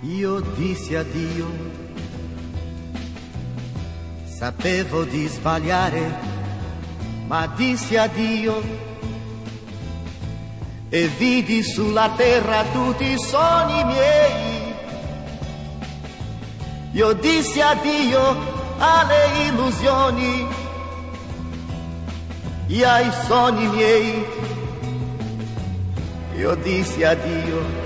Io dissi addio, sapevo di sbagliare, ma dissi addio e vidi sulla terra tutti i sogni miei. Io dissi addio alle illusioni e ai sogni miei. Io dissi addio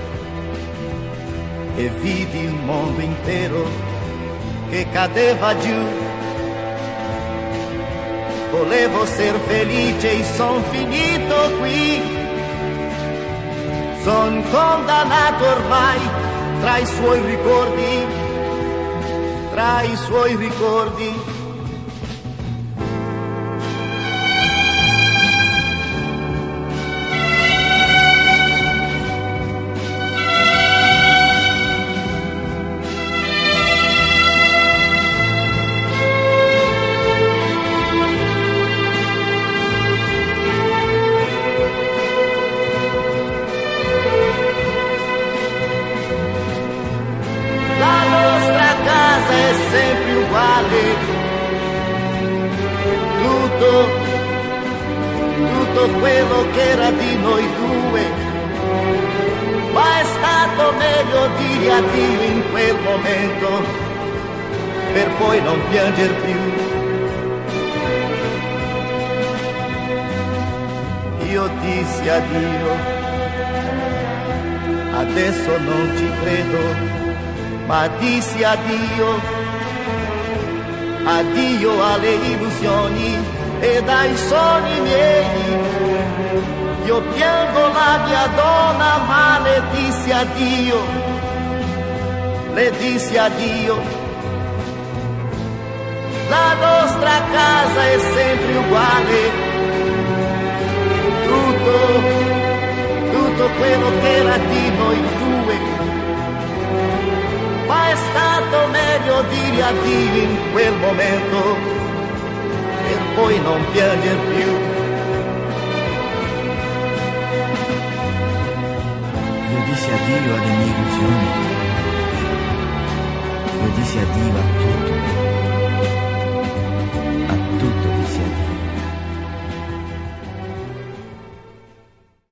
e vidi il mondo intero che cadeva giù. Volevo ser felice e son finito qui. Son condannato ormai tra i suoi ricordi, tra i suoi ricordi. Sempre uguale, tutto quello che era di noi due, ma è stato meglio dire addio in quel momento per poi non pianger più. Io dissi addio, adesso non ci credo, ma dissi addio, addio alle illusioni ed ai sogni miei. Io piango la mia donna, ma le dissi addio, le dissi addio. La nostra casa è sempre uguale, tutto quello che era di noi due, ma è stato meglio dire addio in quel momento per poi non pianger più. Io dissi addio alle mie illusioni, io dissi addio a tutto.